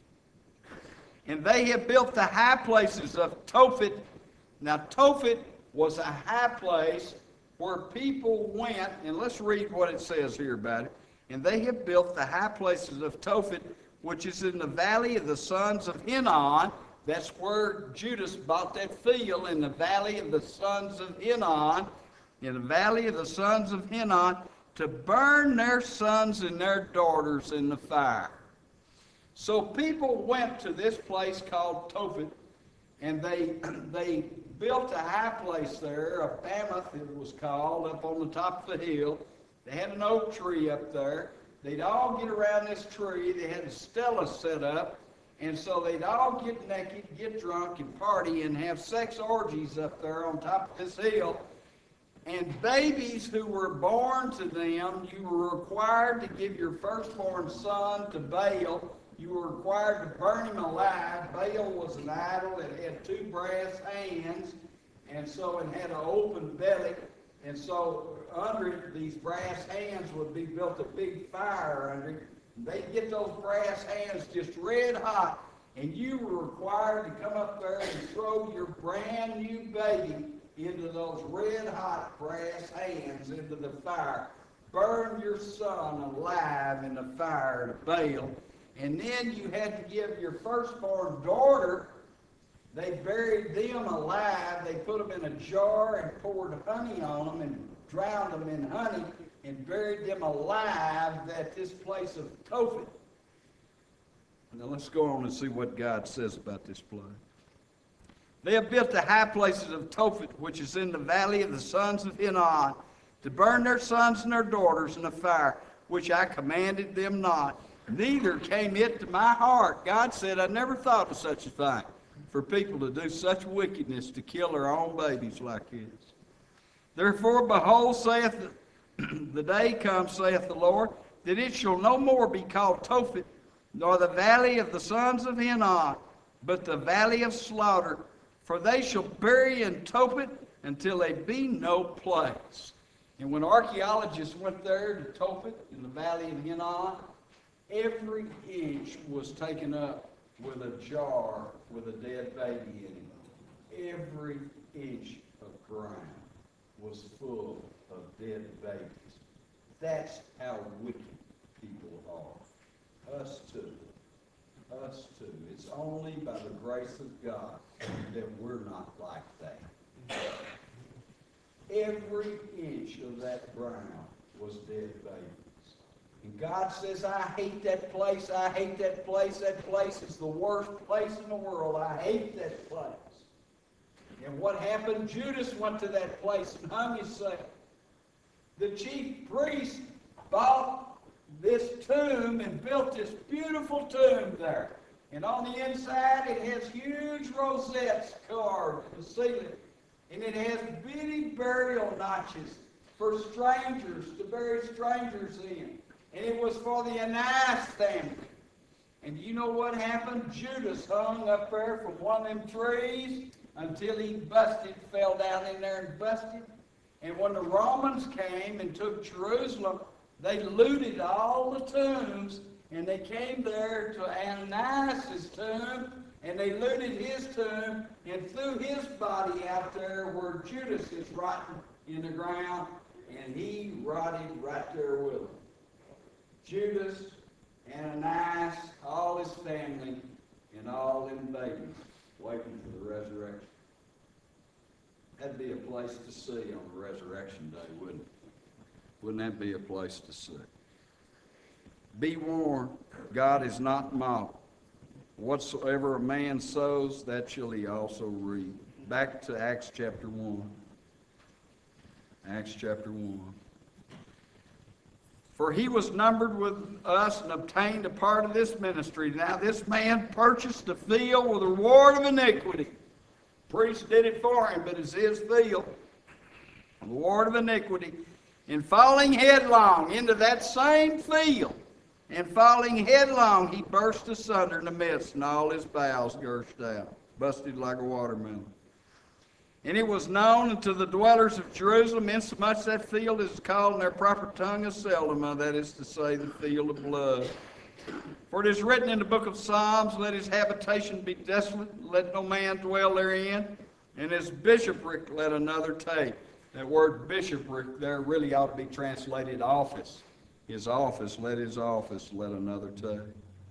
A: And they have built the high places of Tophet. Now, Tophet was a high place where people went, and let's read what it says here about it. And they have built the high places of Tophet, which is in the valley of the sons of Hinnom. That's where Judas bought that field, in the valley of the sons of Hinnom. In the valley of the sons of Hinnom, to burn their sons and their daughters in the fire. So people went to this place called Tophet, and they built a high place there, a Bamoth it was called, up on the top of the hill. They had an oak tree up there. They'd all get around this tree. They had a stela set up, and so they'd all get naked, get drunk, and party, and have sex orgies up there on top of this hill. And babies who were born to them, you were required to give your firstborn son to Baal. You were required to burn him alive. Baal was an idol. It had two brass hands, and so it had an open belly. And so under these brass hands would be built a big fire under it. They'd get those brass hands just red hot, and you were required to come up there and throw your brand new baby into those red-hot brass hands into the fire. Burn your son alive in the fire to Baal. And then you had to give your firstborn daughter, they buried them alive. They put them in a jar and poured honey on them and drowned them in honey and buried them alive at this place of Tophet. Now let's go on and see what God says about this place. They have built the high places of Tophet, which is in the valley of the sons of Hinnom, to burn their sons and their daughters in the fire, which I commanded them not. Neither came it to my heart. God said, I never thought of such a thing, for people to do such wickedness, to kill their own babies like this. Therefore, behold, saith the day comes, saith the Lord, that it shall no more be called Tophet, nor the valley of the sons of Hinnom, but the valley of slaughter. For they shall bury in Tophet until they be no place. And when archaeologists went there to Tophet in the valley of Hinnom, every inch was taken up with a jar with a dead baby in it. Every inch of ground was full of dead babies. That's how wicked people are. Us too. Us too. It's only by the grace of God that we're not like that. Every inch of that ground was dead babies. And God says, I hate that place. I hate that place. That place is the worst place in the world. I hate that place. And what happened? Judas went to that place and hung himself. The chief priest bought this tomb and built this beautiful tomb there. And on the inside, it has huge rosettes carved in the ceiling. And it has bitty burial notches for strangers, to bury strangers in. And it was for the Ananias family. And you know what happened? Judas hung up there from one of them trees until he busted, fell down in there and busted. And when the Romans came and took Jerusalem, they looted all the tombs, and they came there to Ananias' tomb, and they looted his tomb and threw his body out there where Judas is rotting in the ground, and he rotted right there with him. Judas, Ananias, all his family, and all them babies waiting for the resurrection. That'd be a place to see on the resurrection day, wouldn't it? Wouldn't that be a place to see? Be warned, God is not mocked. Whatsoever a man sows, that shall he also reap. Back to Acts chapter 1. Acts chapter 1. For he was numbered with us and obtained a part of this ministry. Now this man purchased a field with a reward of iniquity. Priest did it for him, but it's his field. A reward of iniquity. And falling headlong into that same field, and falling headlong, he burst asunder in the midst, and all his bowels gushed out, busted like a watermelon. And it was known unto the dwellers of Jerusalem, insomuch that field is called in their proper tongue Aceldama, that is to say, the field of blood. For it is written in the book of Psalms, let his habitation be desolate, let no man dwell therein, and his bishopric let another take. That word bishopric there really ought to be translated office. His office, let another take.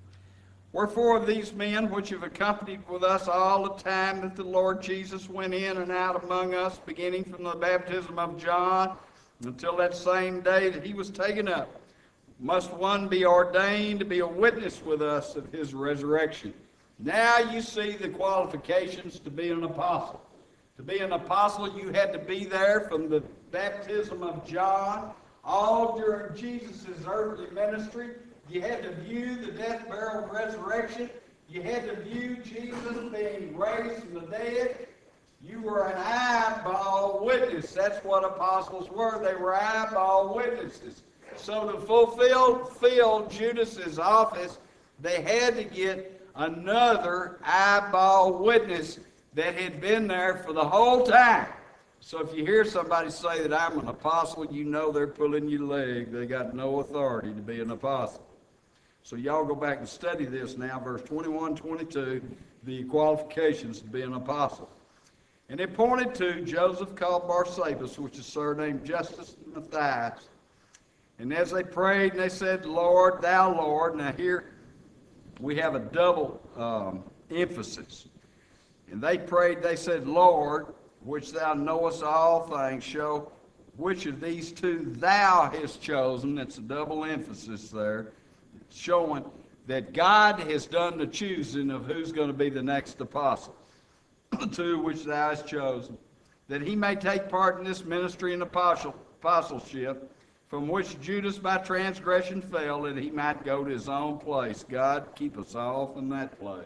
A: Wherefore these men which have accompanied with us all the time that the Lord Jesus went in and out among us, beginning from the baptism of John until that same day that he was taken up, must one be ordained to be a witness with us of his resurrection. Now you see the qualifications to be an apostle. To be an apostle, you had to be there from the baptism of John, all during Jesus' earthly ministry. You had to view the death, burial, and resurrection. You had to view Jesus being raised from the dead. You were an eyeball witness. That's what apostles were. They were eyeball witnesses. So to fulfill Judas's office, they had to get another eyeball witness that had been there for the whole time. So if you hear somebody say that I'm an apostle, you know they're pulling your leg. They got no authority to be an apostle. So y'all go back and study this now, verse 21, 22, the qualifications to be an apostle. And they pointed to Joseph called Barsabas, which is surnamed Justus Matthias. And as they prayed, and they said, Lord, thou Lord. Now here we have a double emphasis. And they prayed, they said, Lord, which thou knowest all things, show which of these two thou hast chosen. That's a double emphasis there, showing that God has done the choosing of who's going to be the next apostle. The two which thou hast chosen, that he may take part in this ministry and apostleship, from which Judas by transgression fell, that he might go to his own place. God, keep us all from that place.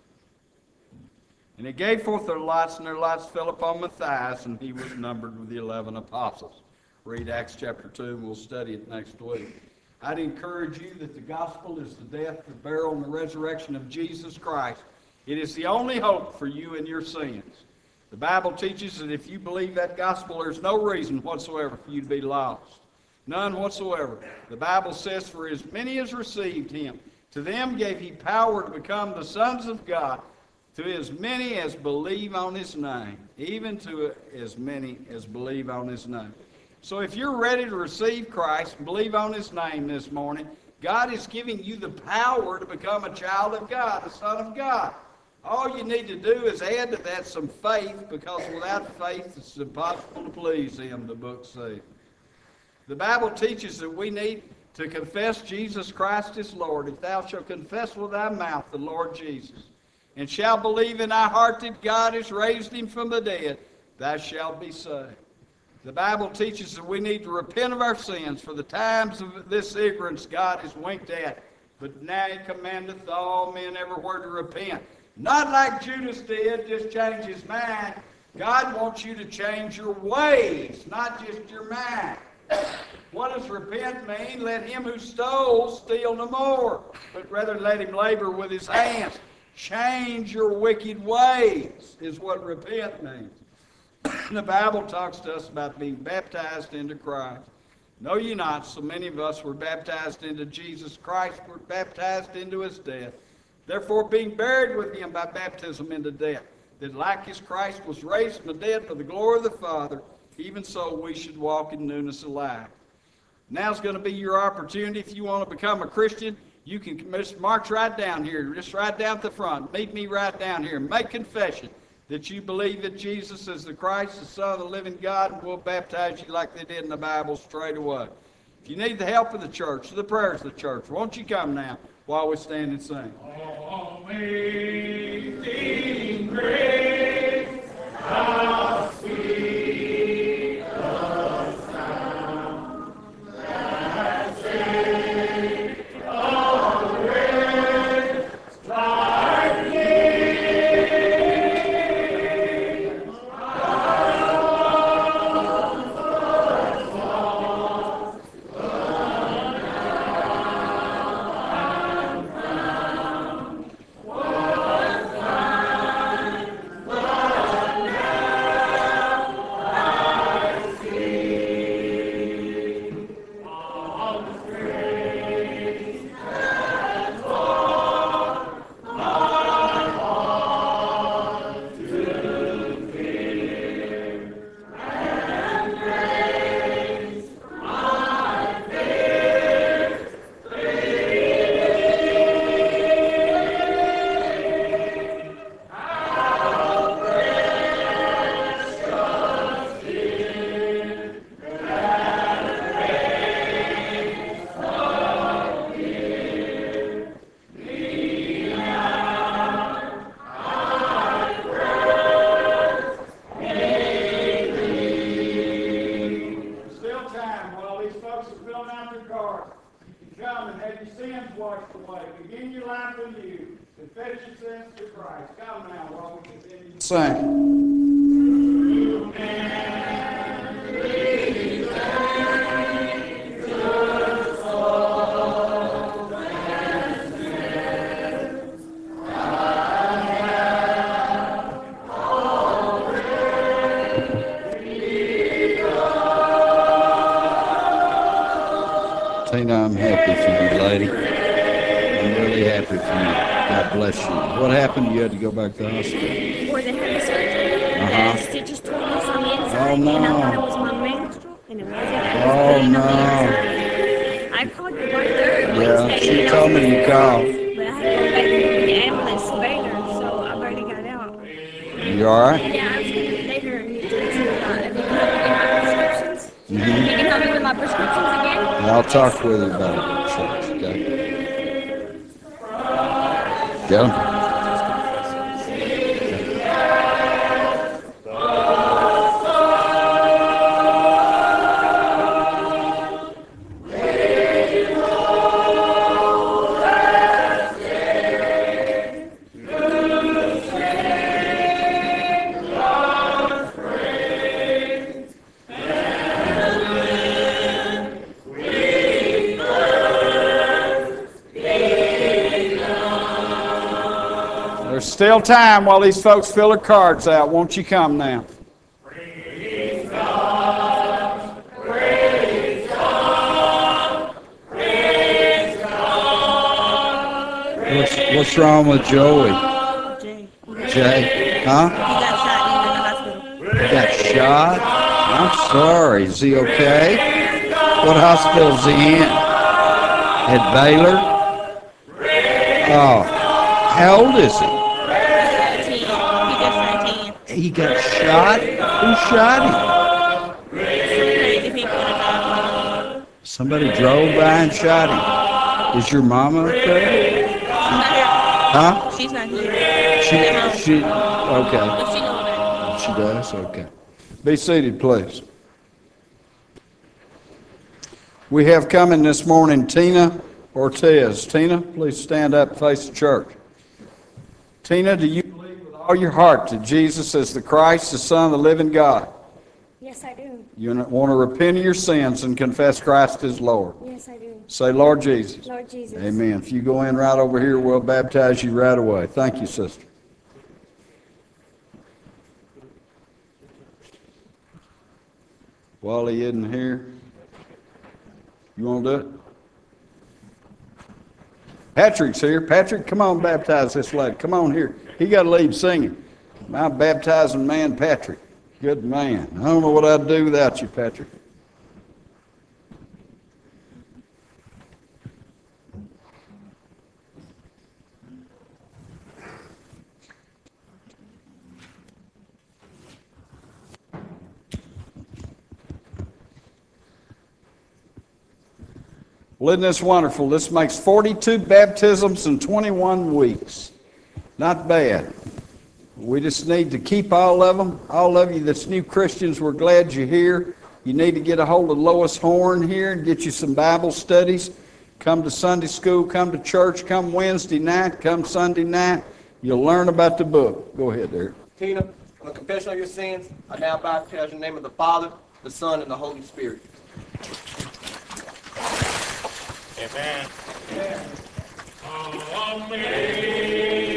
A: And they gave forth their lots, and their lots fell upon Matthias, and he was numbered with the 11 apostles. Read Acts chapter 2, and we'll study it next week. I'd encourage you that the gospel is the death, the burial, and the resurrection of Jesus Christ. It is the only hope for you and your sins. The Bible teaches that if you believe that gospel, there's no reason whatsoever for you to be lost. None whatsoever. The Bible says, for as many as received him, to them gave he power to become the sons of God, to as many as believe on his name, even to as many as believe on his name. So if you're ready to receive Christ and believe on his name this morning, God is giving you the power to become a child of God, a son of God. All you need to do is add to that some faith, because without faith it's impossible to please him, the book says. The Bible teaches that we need to confess Jesus Christ as Lord. If thou shalt confess with thy mouth the Lord Jesus, and shalt believe in thy heart that God has raised him from the dead, thou shalt be saved. The Bible teaches that we need to repent of our sins, for the times of this ignorance God has winked at But now he commandeth all men everywhere to repent. Not like Judas did, just change his mind. God wants you to change your ways, not just your mind. What does repent mean? Let him who stole steal no more, but rather let him labor with his hands. Change your wicked ways is what repent means. The Bible talks to us about being baptized into Christ. Know ye not, so many of us were baptized into Jesus Christ, were baptized into his death. Therefore, being buried with him by baptism into death, that like as Christ was raised from the dead for the glory of the Father, even so we should walk in newness of life. Now's going to be your opportunity. If you want to become a Christian, you can just march right down here, just right down at the front. Meet me right down here. Make confession that you believe that Jesus is the Christ, the Son of the living God, and we'll baptize you like they did in the Bible straight away. If you need the help of the church, the prayers of the church, won't you come now while we stand and sing? Amazing grace, how sweet the sound that saved a wretch like me. Sing. Tina, I'm happy for you, lady. I'm really happy for you. God bless you. What happened? You had to go back to the hospital.
B: Where they had the surgery, the stitches tore loose on the inside,
A: Oh, no.
B: and I thought it was my menstrual, and it wasn't. It was
A: Oh,
B: bleeding
A: no.
B: on the inside. I called you right there.
A: Yeah, she told me you called.
B: But I had to go back to the ambulance to Baylor, so I barely got out.
A: You all right?
B: Yeah, I was going to later and get to if you can help me with my prescriptions.
A: Mm-hmm.
B: You can help me with my prescriptions again?
A: I'll talk with you about it, church, okay? Go. There's still time while these folks fill their cards out. Won't you come now? Praise God, praise God, praise God. What's wrong with Joey? Jay? Huh?
B: He got shot in the hospital.
A: He got shot? I'm sorry. Is he okay? What hospital is he in? At Baylor? Oh. How old is he?
B: 17.
A: He got shot? Who shot him?
B: Crazy people in the car.
A: Somebody drove by and shot him. Is your mama okay?
B: She's not here.
A: Huh?
B: She's not here.
A: She, okay.
B: But she knows that.
A: She does? Okay. Be seated, please. We have coming this morning Tina Ortiz. Tina, please stand up and face the church. Tina, do you believe with all your heart that Jesus is the Christ, the Son of the living God?
B: Yes, I do.
A: You want to repent of your sins and confess Christ as Lord.
B: Yes, I do.
A: Say, Lord Jesus.
B: Lord Jesus.
A: Amen. If you go in right over here, we'll baptize you right away. Thank you, sister. Wally isn't here. You want to do it? Patrick's here. Patrick, come on, baptize this lady. Come on here. He got to leave singing. My baptizing man, Patrick. Good man. I don't know what I'd do without you, Patrick. Well, isn't this wonderful? This makes 42 baptisms in 21 weeks. Not bad. We just need to keep all of them. All of you that's new Christians, we're glad you're here. You need to get a hold of Lois Horn here and get you some Bible studies. Come to Sunday school, come to church, come Wednesday night, come Sunday night. You'll learn about the book. Go ahead, Eric.
C: Tina, on the confession of your sins, I now baptize in the name of the Father, the Son, and the Holy Spirit.
D: Amen. Amen. Amen.